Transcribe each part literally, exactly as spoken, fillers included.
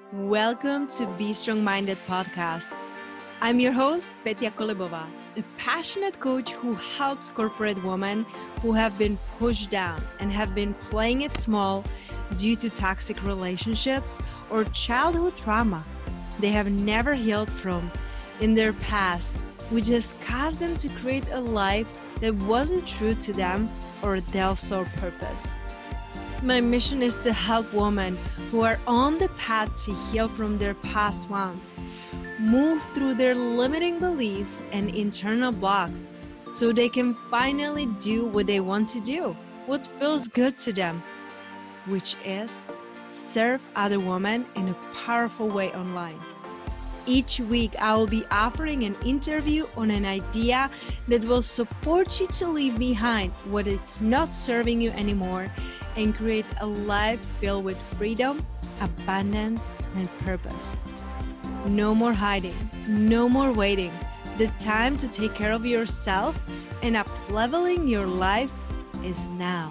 Welcome to Be Strong Minded podcast. I'm your host, Petya Kolebova, a passionate coach who helps corporate women who have been pushed down and have been playing it small due to toxic relationships or childhood trauma they have never healed from in their past, which has caused them to create a life that wasn't true to them or their sole purpose. My mission is to help women who are on the path to heal from their past wounds, move through their limiting beliefs and internal blocks so they can finally do what they want to do, what feels good to them, which is serve other women in a powerful way online. Each week, I will be offering an interview on an idea that will support you to leave behind what is not serving you anymore and create a life filled with freedom, abundance, and purpose. No more hiding, no more waiting. The time to take care of yourself and up-leveling your life is now.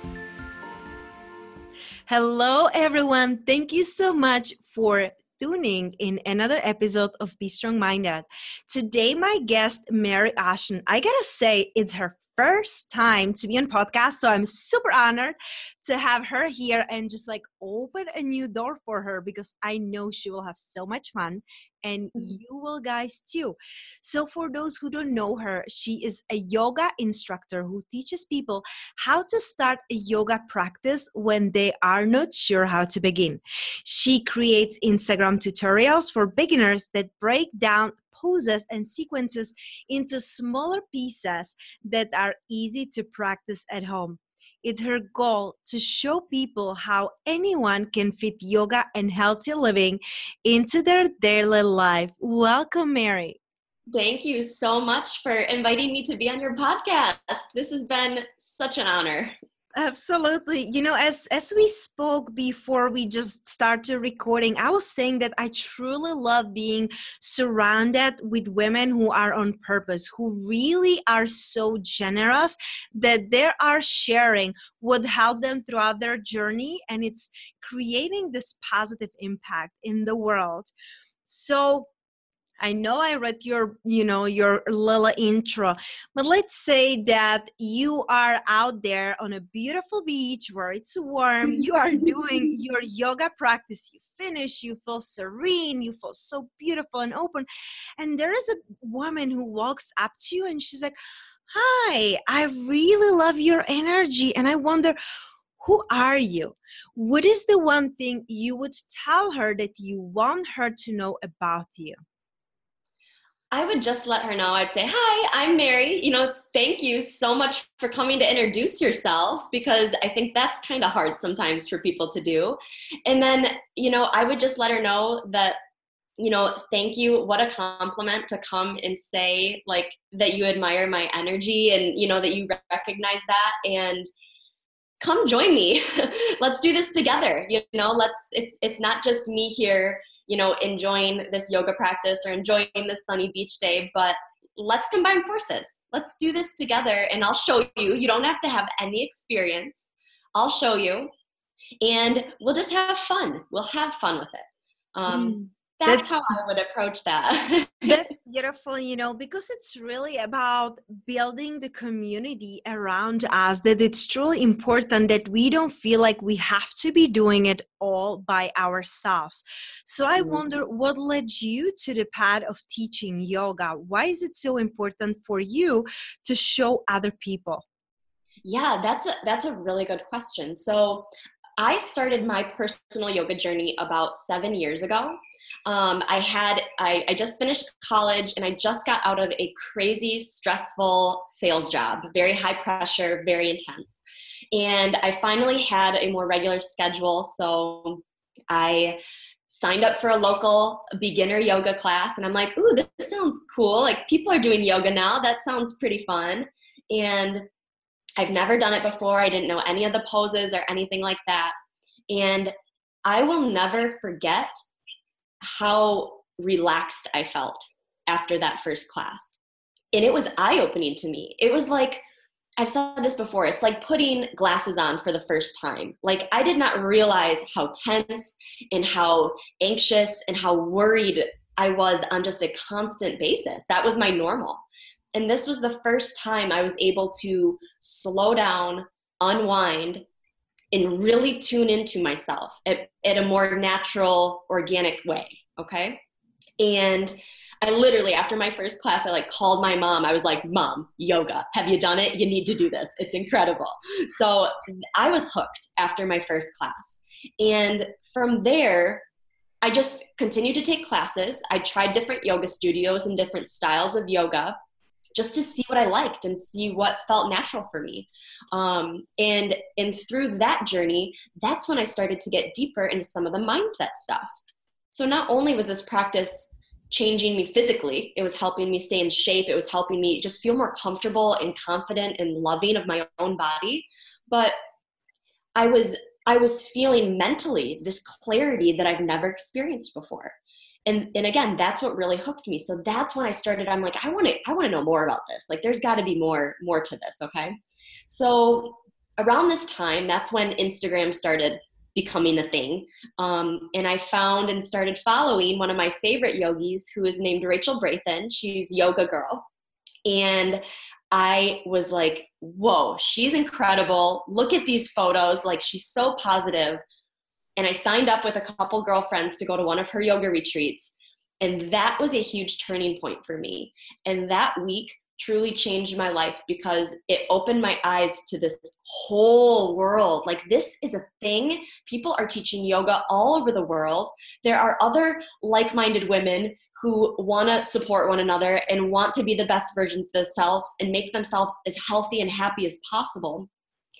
Hello, everyone. Thank you so much for tuning in another episode of Be Strong Minded. Today, my guest, Mary Ashton, I gotta say, it's her first time to be on podcast, so I'm super honored to have her here and just like open a new door for her because I know she will have so much fun and you will guys too. So for those who don't know her, she is a yoga instructor who teaches people how to start a yoga practice when they are not sure how to begin. She creates Instagram tutorials for beginners that break down poses and sequences into smaller pieces that are easy to practice at home. It's her goal to show people how anyone can fit yoga and healthy living into their daily life. Welcome, Mary. Thank you so much for inviting me to be on your podcast. This has been such an honor. Absolutely. You know, as as we spoke before we just started recording, I was saying that I truly love being surrounded with women who are on purpose, who really are so generous that they are sharing what helped them throughout their journey, and it's creating this positive impact in the world. So I know I read your, you know, your little intro, but let's say that you are out there on a beautiful beach where it's warm, you are doing your yoga practice, you finish, you feel serene, you feel so beautiful and open. And there is a woman who walks up to you and she's like, "Hi, I really love your energy." And I wonder, who are you? What is the one thing you would tell her that you want her to know about you? I would just let her know. I'd say, "Hi, I'm Mary. You know, thank you so much for coming to introduce yourself," because I think that's kind of hard sometimes for people to do. And then, you know, I would just let her know that, you know, thank you. What a compliment to come and say like that you admire my energy and, you know, that you recognize that and come join me. Let's do this together. You know, let's, it's, it's not just me here, you know, enjoying this yoga practice or enjoying this sunny beach day, but let's combine forces. Let's do this together and I'll show you. You don't have to have any experience. I'll show you and we'll just have fun. We'll have fun with it. Um, mm. That's, that's how I would approach that. That's beautiful, you know, because it's really about building the community around us, that it's truly important that we don't feel like we have to be doing it all by ourselves. So I mm-hmm. wonder what led you to the path of teaching yoga? Why is it so important for you to show other people? Yeah, that's a, that's a really good question. So I started my personal yoga journey about seven years ago. Um, I had, I, I just finished college and I just got out of a crazy, stressful sales job, very high pressure, very intense. And I finally had a more regular schedule. So I signed up for a local beginner yoga class and I'm like, ooh, this sounds cool. Like people are doing yoga now. That sounds pretty fun. And I've never done it before. I didn't know any of the poses or anything like that. And I will never forget how relaxed I felt after that first class. And it was eye-opening to me. It was like, I've said this before, it's like putting glasses on for the first time. Like I did not realize how tense and how anxious and how worried I was on just a constant basis. That was my normal. And this was the first time I was able to slow down, unwind, and really tune into myself at, at a more natural, organic way, okay? And I literally, after my first class, I like called my mom. I was like, Mom, yoga, have you done it? You need to do this. It's incredible. So I was hooked after my first class. And from there, I just continued to take classes. I tried different yoga studios and different styles of yoga just to see what I liked and see what felt natural for me. Um, and, and through that journey, that's when I started to get deeper into some of the mindset stuff. So not only was this practice changing me physically, it was helping me stay in shape. It was helping me just feel more comfortable and confident and loving of my own body. But I was, I was feeling mentally this clarity that I've never experienced before. And, and again, that's what really hooked me. So that's when I started, I'm like, I want to, I want to know more about this. Like, there's got to be more, more to this. Okay. So around this time, that's when Instagram started becoming a thing. Um, and I found and started following one of my favorite yogis who is named Rachel Brathen. She's Yoga Girl. And I was like, whoa, she's incredible. Look at these photos. Like, she's so positive. And I signed up with a couple girlfriends to go to one of her yoga retreats. And that was a huge turning point for me. And that week truly changed my life because it opened my eyes to this whole world. Like, this is a thing. People are teaching yoga all over the world. There are other like-minded women who want to support one another and want to be the best versions of themselves and make themselves as healthy and happy as possible.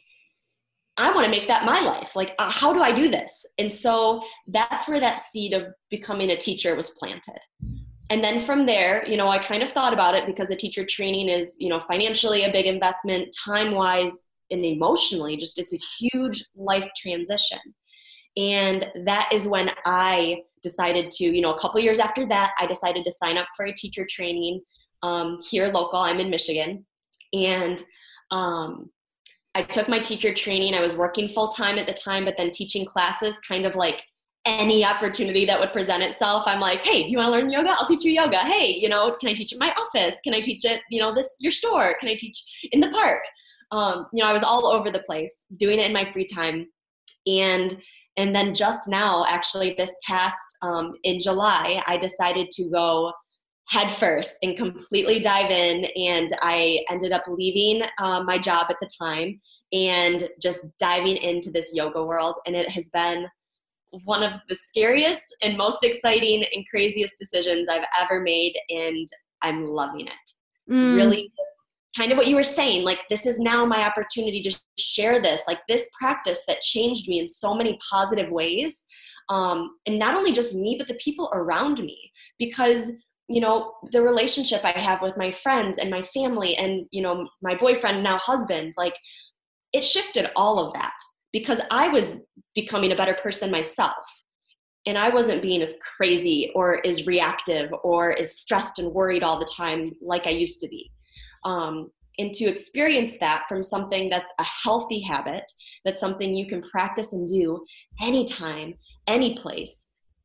I want to make that my life. Like, uh, how do I do this? And so that's where that seed of becoming a teacher was planted. And then from there, you know, I kind of thought about it because a teacher training is, you know, financially a big investment, time-wise and emotionally, just it's a huge life transition. And that is when I decided to, you know, a couple years after that, I decided to sign up for a teacher training um, here local. I'm in Michigan. And um, I took my teacher training. I was working full-time at the time, but then teaching classes kind of like any opportunity that would present itself. I'm like, hey, do you want to learn yoga? I'll teach you yoga. Hey, you know, can I teach at my office? Can I teach at, you know, this, your store? Can I teach in the park? Um, you know, I was all over the place doing it in my free time. And, and then just now, actually this past, um, in July, I decided to go head first and completely dive in. And I ended up leaving um, my job at the time and just diving into this yoga world. And it has been one of the scariest and most exciting and craziest decisions I've ever made. And I'm loving it. Mm. Really just kind of what you were saying, like, this is now my opportunity to share this, like this practice that changed me in so many positive ways. Um, and not only just me, but the people around me, because you know, the relationship I have with my friends and my family and, you know, my boyfriend, now husband, like, it shifted all of that because I was becoming a better person myself. And I wasn't being as crazy or as reactive or as stressed and worried all the time like I used to be. Um, and to experience that from something that's a healthy habit, that's something you can practice and do anytime, any place,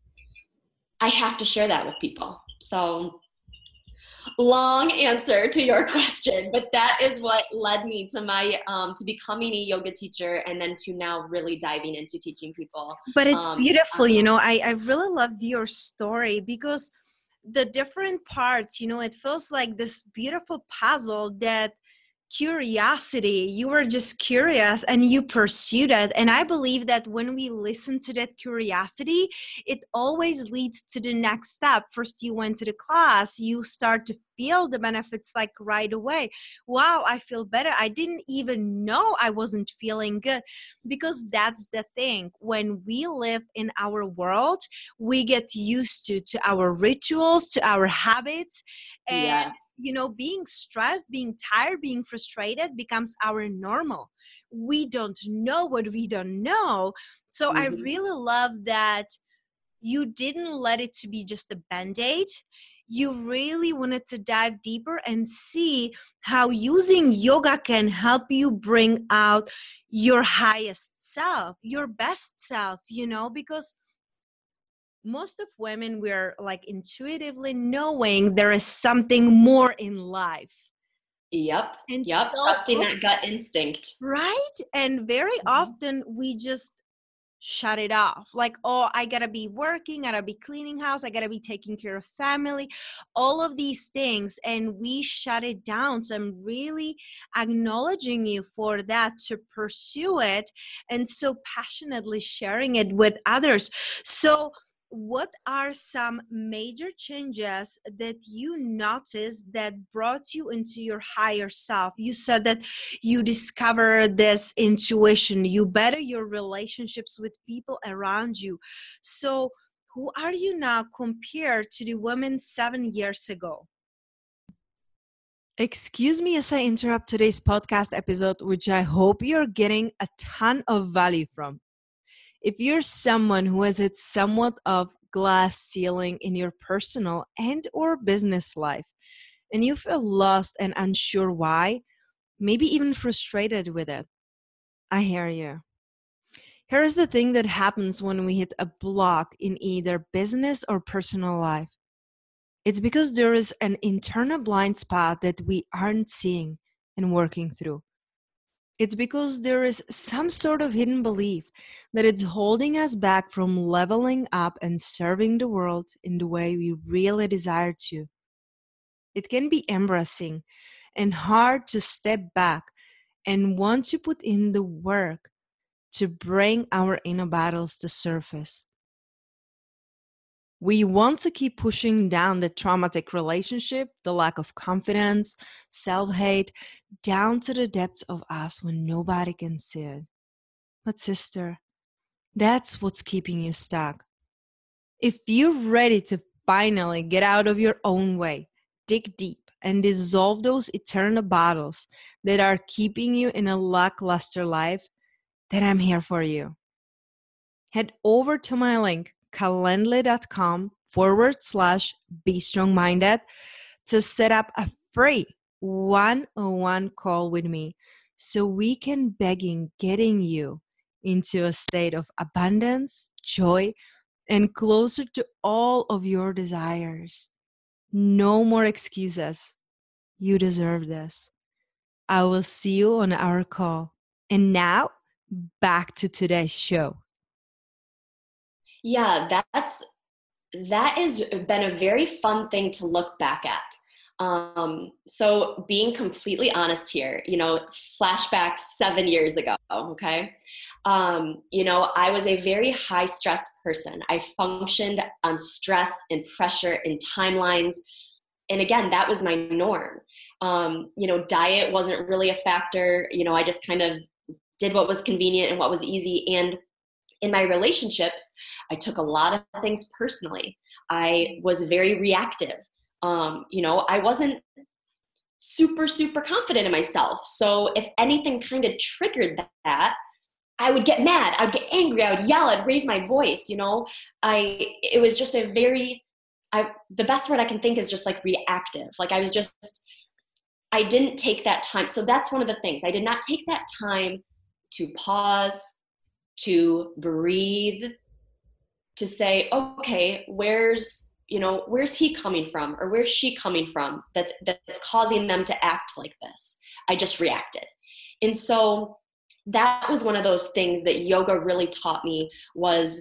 I have to share that with people. So long answer to your question, but that is what led me to my, um, to becoming a yoga teacher and then to now really diving into teaching people. But it's um, beautiful, um, you know, I, I really loved your story because the different parts, you know, it feels like this beautiful puzzle that curiosity, you were just curious and you pursued it. And I believe that when we listen to that curiosity, it always leads to the next step. First, you went to the class, you start to feel the benefits like right away. Wow, I feel better. I didn't even know I wasn't feeling good, because that's the thing. When we live in our world, we get used to, to our rituals, to our habits, and yeah. you know, being stressed, being tired, being frustrated becomes our normal. We don't know what we don't know. So mm-hmm. I really love that you didn't let it to be just a band-aid. you really wanted to dive deeper and see how using yoga can help you bring out your highest self, your best self, you know, because most of women, we're like intuitively knowing there is something more in life. Yep. And Yep. so, Trusting that gut instinct. right? And very Mhm. often we just shut it off. Like, oh, I gotta be working, I gotta be cleaning house, I gotta be taking care of family, all of these things. And we shut it down. So I'm really acknowledging you for that, to pursue it and so passionately sharing it with others. So what are some major changes that you noticed that brought you into your higher self? You said that you discover this intuition, you better your relationships with people around you. So who are you now compared to the women seven years ago? Excuse me as I interrupt today's podcast episode, which I hope you're getting a ton of value from. If you're someone who has hit somewhat of glass ceiling in your personal and or business life, and you feel lost and unsure why, maybe even frustrated with it, I hear you. Here's the thing that happens when we hit a block in either business or personal life. It's because there is an internal blind spot that we aren't seeing and working through. It's because there is some sort of hidden belief that it's holding us back from leveling up and serving the world in the way we really desire to. It can be embarrassing and hard to step back and want to put in the work to bring our inner battles to surface. We want to keep pushing down the traumatic relationship, the lack of confidence, self-hate, down to the depths of us when nobody can see it. But sister, that's what's keeping you stuck. If you're ready to finally get out of your own way, dig deep, and dissolve those eternal battles that are keeping you in a lackluster life, then I'm here for you. Head over to my link, calendly.com forward slash be strong minded to set up a free one-on-one call with me so we can begin getting you into a state of abundance, joy, and closer to all of your desires. No more excuses. You deserve this. I will see you on our call. And now, back to today's show. Yeah, that's that has been a very fun thing to look back at. Um, so being completely honest here, you know, flashbacks seven years ago, okay? Um, you know, I was a very high stress person. I functioned on stress and pressure and timelines. And again, that was my norm. Um, you know, diet wasn't really a factor. You know, I just kind of did what was convenient and what was easy. And in my relationships, I took a lot of things personally. I was very reactive. Um, you know, I wasn't super, super confident in myself. So if anything kind of triggered that, I would get mad. I'd get angry. I would yell. I'd raise my voice. You know, I, it was just a very, I, the best word I can think is just like reactive. Like I was just, I didn't take that time. So that's one of the things. I did not take that time to pause, to breathe, to say, okay, where's, you know, where's he coming from or where's she coming from that's, that's causing them to act like this? I just reacted. And so that was one of those things that yoga really taught me, was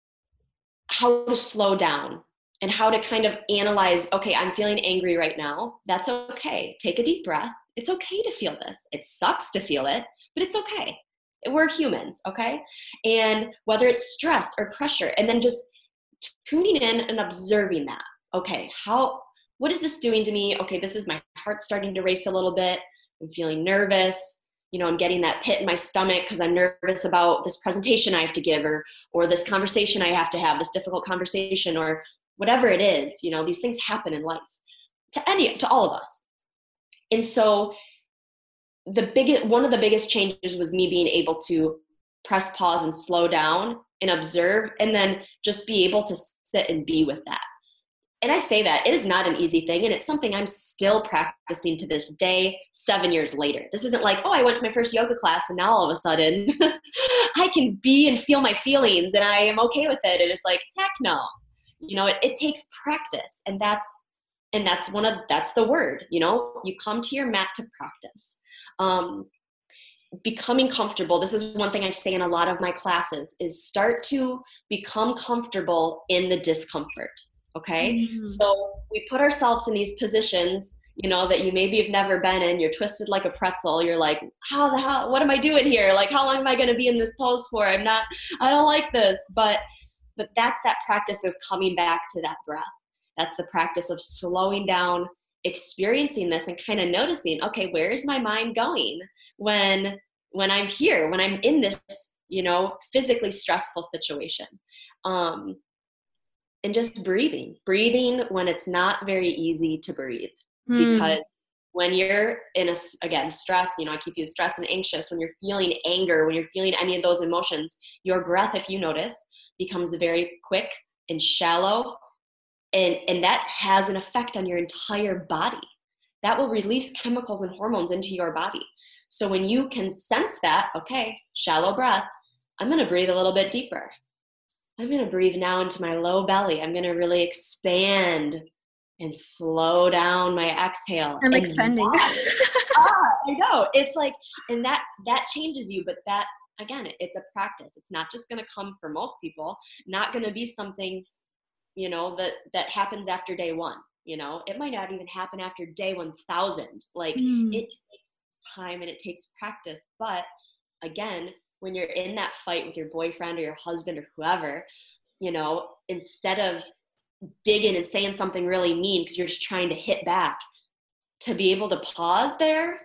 how to slow down and how to kind of analyze, okay, I'm feeling angry right now. That's okay. Take a deep breath. It's okay to feel this. It sucks to feel it, but it's okay. We're humans, okay? And whether it's stress or pressure, and then just tuning in and observing that. Okay, how, what is this doing to me? Okay, this is my heart starting to race a little bit. I'm feeling nervous. You know, I'm getting that pit in my stomach because I'm nervous about this presentation I have to give, or or this conversation I have to have, this difficult conversation, or whatever it is. You know, these things happen in life to any, to all of us. And so the biggest, one of the biggest changes was me being able to press pause and slow down and observe, and then just be able to sit and be with that. and I say that it is not an easy thing, and it's something I'm still practicing to this day, seven years later. This isn't like, oh, I went to my first yoga class and now all of a sudden I can be and feel my feelings and I am okay with it. And it's like, heck no. You know, it, it takes practice, and that's and that's one of that's the word. You know, you come to your mat to practice. Um, becoming comfortable. This is one thing I say in a lot of my classes: is start to become comfortable in the discomfort. Okay. Mm. So we put ourselves in these positions, you know, that you maybe have never been in. You're twisted like a pretzel. You're like, how the hell, what am I doing here? Like, how long am I going to be in this pose for? I'm not, I don't like this. But, but that's that practice of coming back to that breath. That's the practice of slowing down, experiencing this and kind of noticing, okay, where is my mind going when, when I'm here, when I'm in this, you know, physically stressful situation. Um, And just breathing, breathing when it's not very easy to breathe. Mm. Because when you're in a, again, stress, you know, I keep using stress and anxious, when you're feeling anger, when you're feeling any of those emotions, your breath, if you notice, becomes very quick and shallow. And, and that has an effect on your entire body. That will release chemicals and hormones into your body. So when you can sense that, okay, shallow breath, I'm going to breathe a little bit deeper. I'm going to breathe now into my low belly. I'm going to really expand and slow down my exhale. I'm and expanding. That, ah, I know. It's like, and that, that changes you, but that, again, it, it's a practice. It's not just going to come for most people, not going to be something, you know, that, that happens after day one. You know, it might not even happen after day one thousand. Like mm. it takes time and it takes practice. But again, when you're in that fight with your boyfriend or your husband or whoever, you know, instead of digging and saying something really mean because you're just trying to hit back, to be able to pause there,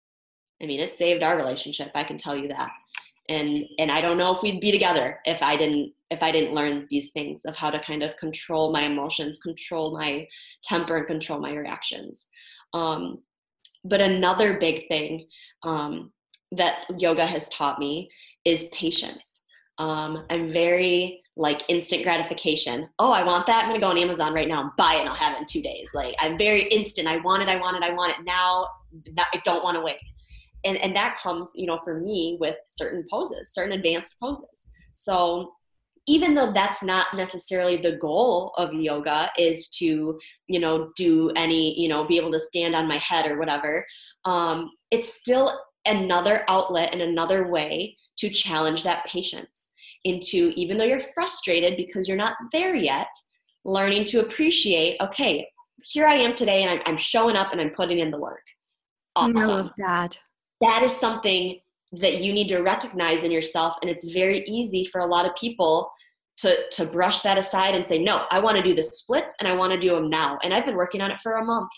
I mean, it saved our relationship. I can tell you that. And and I don't know if we'd be together if I didn't if I didn't learn these things of how to kind of control my emotions, control my temper, and control my reactions. Um, but another big thing um, that yoga has taught me is patience. Um, I'm very like instant gratification. Oh, I want that. I'm going to go on Amazon right now and buy it and I'll have it in two days. Like I'm very instant. I want it. I want it. I want it now. I don't want to wait. And, and that comes, you know, for me with certain poses, certain advanced poses. So even though that's not necessarily the goal of yoga is to, you know, do any, you know, be able to stand on my head or whatever, um, it's still another outlet and another way to challenge that patience into, even though you're frustrated because you're not there yet, learning to appreciate, okay, here I am today and I'm, I'm showing up and I'm putting in the work. Awesome. I love that. That is something that you need to recognize in yourself. And it's very easy for a lot of people to, to brush that aside and say, no, I want to do the splits and I want to do them now. And I've been working on it for a month.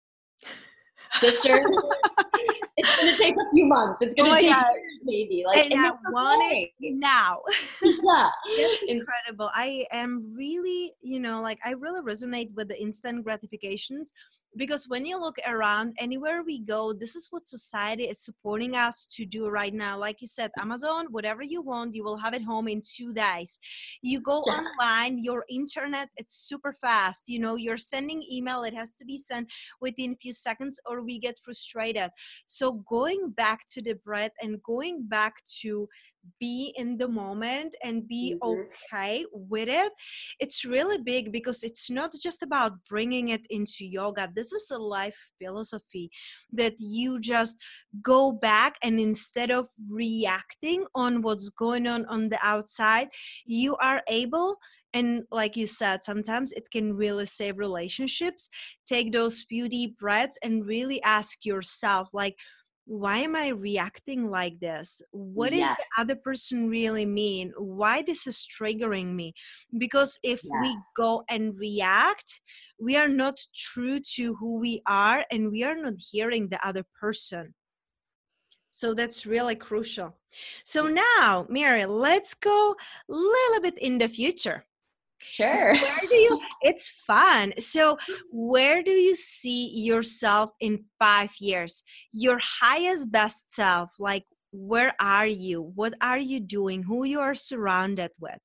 Sister, it's going to take a few months. It's going to oh take God. years, maybe. Like, and, and I want it now. Yeah. That's incredible. I am really, you know, like I really resonate with the instant gratifications, because when you look around anywhere we go, this is what society is supporting us to do right now. Like you said, Amazon, whatever you want, you will have it home in two days. You go yeah. online, your internet, it's super fast. You know, you're sending email, it has to be sent within a few seconds or we get frustrated. So going back to the breath and going back to be in the moment and be mm-hmm. okay with it, it's really big, because it's not just about bringing it into yoga. This is a life philosophy that you just go back, and instead of reacting on what's going on on the outside, you are able. And like you said, sometimes it can really save relationships. Take those few deep breaths and really ask yourself, like, why am I reacting like this? What yes. does the other person really mean? Why this is triggering me? Because if yes. we go and react, we are not true to who we are, and we are not hearing the other person. So that's really crucial. So now, Mary, let's go a little bit in the future. Sure. Where do you, it's fun. So where do you see yourself in five years? Your highest best self, like where are you? What are you doing? Who you are surrounded with?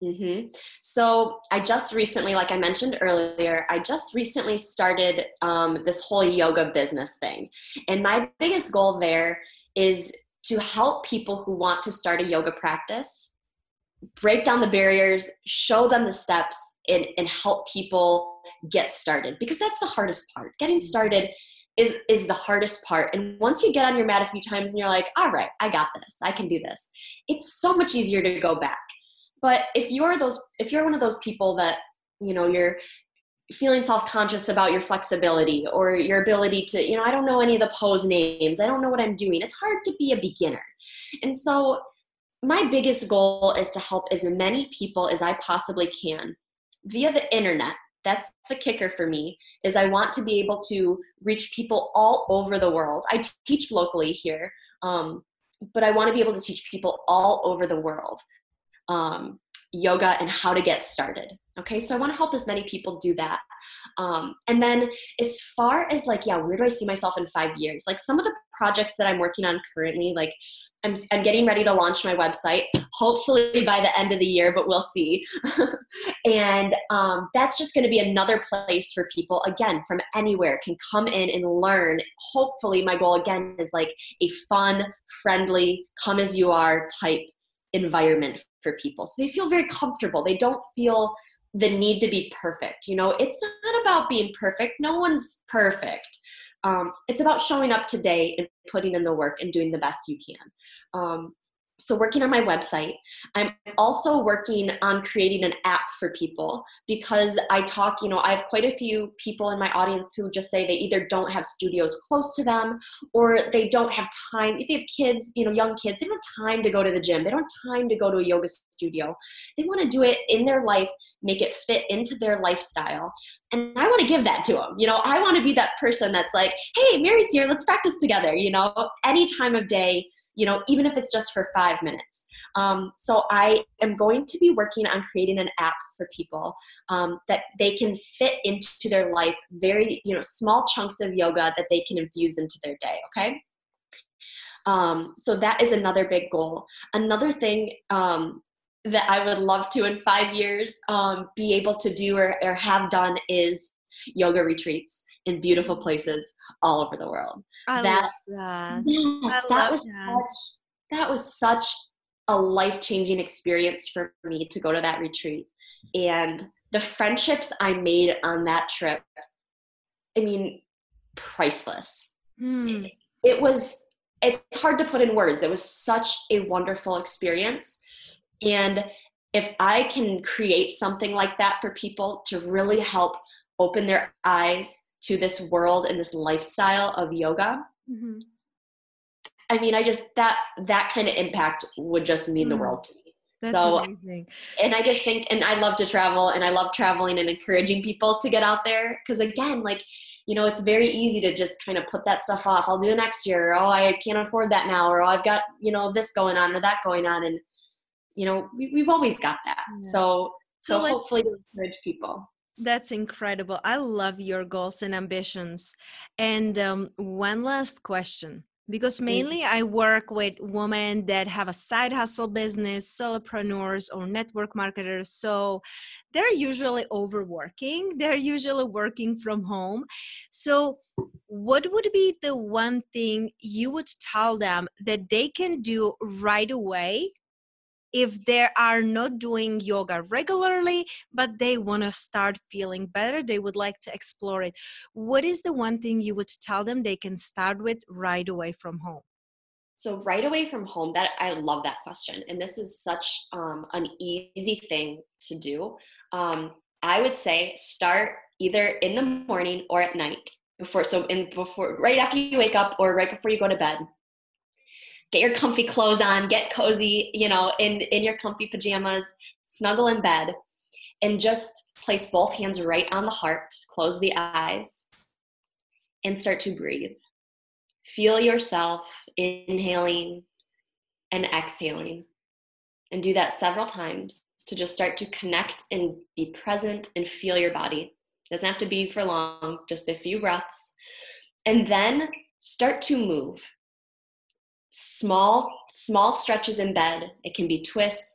Mm-hmm. So I just recently, like I mentioned earlier, I just recently started um, this whole yoga business thing. And my biggest goal there is to help people who want to start a yoga practice, break down the barriers, show them the steps, and, and help people get started. Because that's the hardest part. Getting started is, is the hardest part. And once you get on your mat a few times and you're like, all right, I got this, I can do this, it's so much easier to go back. But if you're those, if you're one of those people that, you know, you're feeling self-conscious about your flexibility or your ability to, you know, I don't know any of the pose names, I don't know what I'm doing, it's hard to be a beginner. And so my biggest goal is to help as many people as I possibly can via the internet. That's the kicker for me, is I want to be able to reach people all over the world. I teach locally here, um, but I want to be able to teach people all over the world um, yoga and how to get started. Okay, so I want to help as many people do that. Um, and then as far as like, yeah, where do I see myself in five years? Like some of the projects that I'm working on currently, like I'm, I'm getting ready to launch my website, hopefully by the end of the year, but we'll see. And um, that's just going to be another place for people, again, from anywhere, can come in and learn. Hopefully my goal, again, is like a fun, friendly, come as you are type environment for people. So they feel very comfortable. They don't feel the need to be perfect. You know, it's not about being perfect. No one's perfect. Um, it's about showing up today and putting in the work and doing the best you can. Um, so working on my website, I'm also working on creating an app for people, because I talk, you know, I have quite a few people in my audience who just say they either don't have studios close to them, or they don't have time. If they have kids, you know, young kids, they don't have time to go to the gym. They don't have time to go to a yoga studio. They want to do it in their life, make it fit into their lifestyle. And I want to give that to them. You know, I want to be that person that's like, hey, Mary's here, let's practice together, you know, any time of day, you know, even if it's just for five minutes. Um, so I am going to be working on creating an app for people um, that they can fit into their life, very, you know, small chunks of yoga that they can infuse into their day, okay? Um, so that is another big goal. Another thing um, that I would love to in five years um, be able to do or, or have done is yoga retreats in beautiful places all over the world. I that, love that. Yes, I that love was that. such, that was such a life-changing experience for me to go to that retreat. And the friendships I made on that trip, I mean, priceless. Hmm. It was, it's hard to put in words. It was such a wonderful experience. And if I can create something like that for people to really help open their eyes to this world and this lifestyle of yoga, mm-hmm. I mean, I just, that, that kind of impact would just mean mm. the world to me. That's so, amazing. And I just think, and I love to travel, and I love traveling and encouraging people to get out there. Cause again, like, you know, it's very easy to just kind of put that stuff off. I'll do it next year. Or, oh, I can't afford that now. Or, oh, I've got, you know, this going on or that going on. And, you know, we, we've always got that. Yeah. So, so, so hopefully encourage people. That's incredible. I love your goals and ambitions. And um, one last question, because mainly I work with women that have a side hustle business, solopreneurs or network marketers. So they're usually overworking. They're usually working from home. So what would be the one thing you would tell them that they can do right away if they are not doing yoga regularly, but they want to start feeling better, they would like to explore it? What is the one thing you would tell them they can start with right away from home? So right away from home, that I love that question. And this is such um, an easy thing to do. Um, I would say start either in the morning or at night before, so in before, right after you wake up or right before you go to bed. Get your comfy clothes on, get cozy, you know, in, in your comfy pajamas, snuggle in bed, and just place both hands right on the heart, close the eyes, and start to breathe. Feel yourself inhaling and exhaling, and do that several times to just start to connect and be present and feel your body. It doesn't have to be for long, just a few breaths. And then start to move. Small, small stretches in bed. It can be twists, it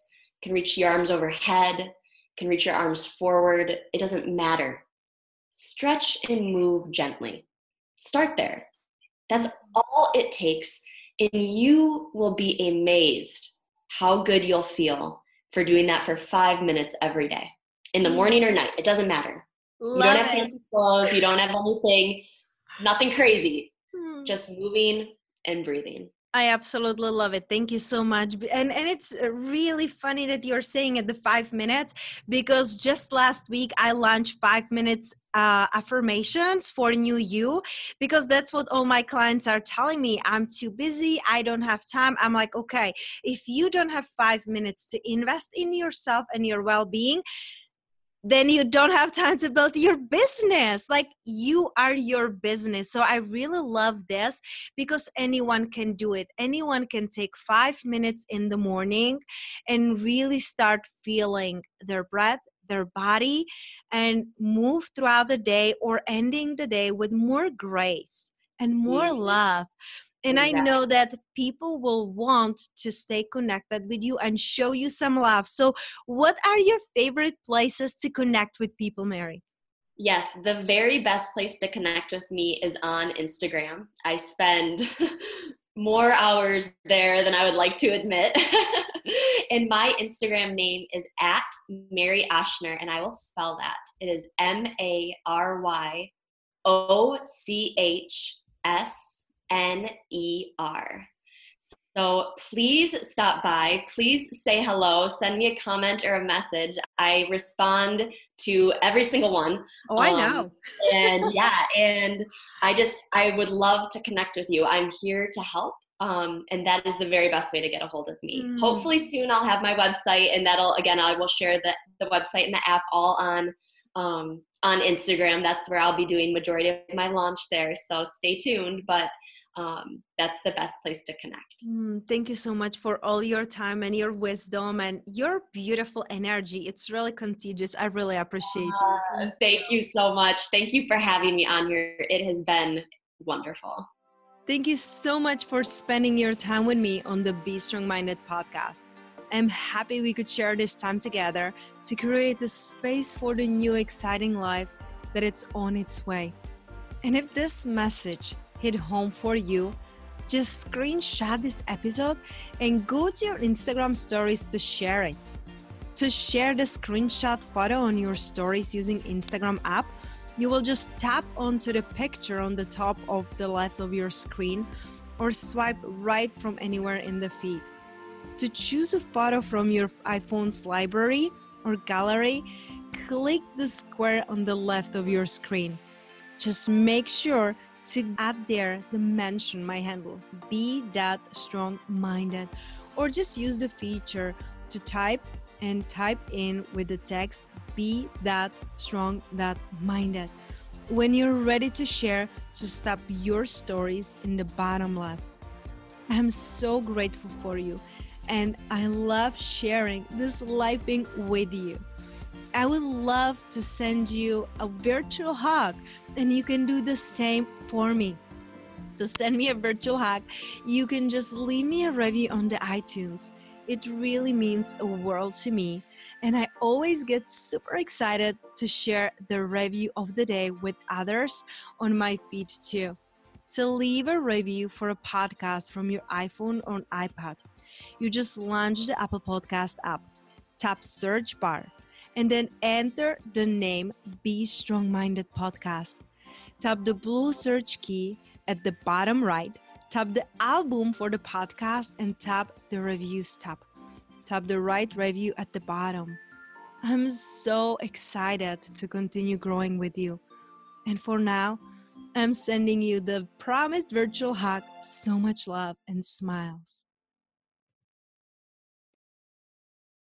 can reach your arms overhead, can reach your arms forward. It doesn't matter. Stretch and move gently. Start there. That's all it takes. And you will be amazed how good you'll feel for doing that for five minutes every day. In the morning or night, it doesn't matter. Love you don't have it. fancy clothes, you don't have anything, nothing crazy. Hmm. Just moving and breathing. I absolutely love it. Thank you so much. And and it's really funny that you're saying it the five minutes, because just last week I launched five minutes uh, affirmations for new you, because that's what all my clients are telling me. I'm too busy. I don't have time. I'm like, okay, if you don't have five minutes to invest in yourself and your well-being, then you don't have time to build your business. Like, you are your business. So I really love this, because anyone can do it. Anyone can take five minutes in the morning and really start feeling their breath, their body, and move throughout the day, or ending the day with more grace and more Mhm. love. And I Exactly. know that people will want to stay connected with you and show you some love. So what are your favorite places to connect with people, Mary? Yes, the very best place to connect with me is on Instagram. I spend more hours there than I would like to admit. And my Instagram name is at Mary Ochsner, and I will spell that. It is M A R Y O C H S N E R. So please stop by. Please say hello. Send me a comment or a message. I respond to every single one. Oh, I Um, know. and yeah, and I just, I would love to connect with you. I'm here to help. Um, and that is the very best way to get a hold of me. Mm. Hopefully soon I'll have my website, and that'll, again, I will share the, the website and the app all on um, on Instagram. That's where I'll be doing majority of my launch there. So stay tuned, but um, that's the best place to connect. Mm, thank you so much for all your time and your wisdom and your beautiful energy. It's really contagious. I really appreciate Uh, it. thank you so much. Thank you for having me on here. It has been wonderful. Thank you so much for spending your time with me on the Be Strong Minded podcast. I'm happy we could share this time together to create the space for the new exciting life that it's on its way. And if this message hit home for you, just screenshot this episode and go to your Instagram stories to share it. To share the screenshot photo on your stories using Instagram app, you will just tap onto the picture on the top of the left of your screen, or swipe right from anywhere in the feed. To choose a photo from your iPhone's library or gallery, click the square on the left of your screen. Just make sure to add there the mention my handle, be that strong minded, or just use the feature to type and type in with the text, be that strong that minded. When you're ready to share, just tap your stories in the bottom left. I'm so grateful for you, and I love sharing this life being with you. I would love to send you a virtual hug, and you can do the same for me. To send me a virtual hug, you can just leave me a review on the iTunes. It really means a world to me, and I always get super excited to share the review of the day with others on my feed too. To leave a review for a podcast from your iPhone or iPad, you just launch the Apple Podcast app, tap search bar, and then enter the name Be Strong Minded Podcast. Tap the blue search key at the bottom right, tap the album for the podcast, and tap the reviews tab. Tap the right review at the bottom. I'm so excited to continue growing with you. And for now, I'm sending you the promised virtual hug, so much love and smiles.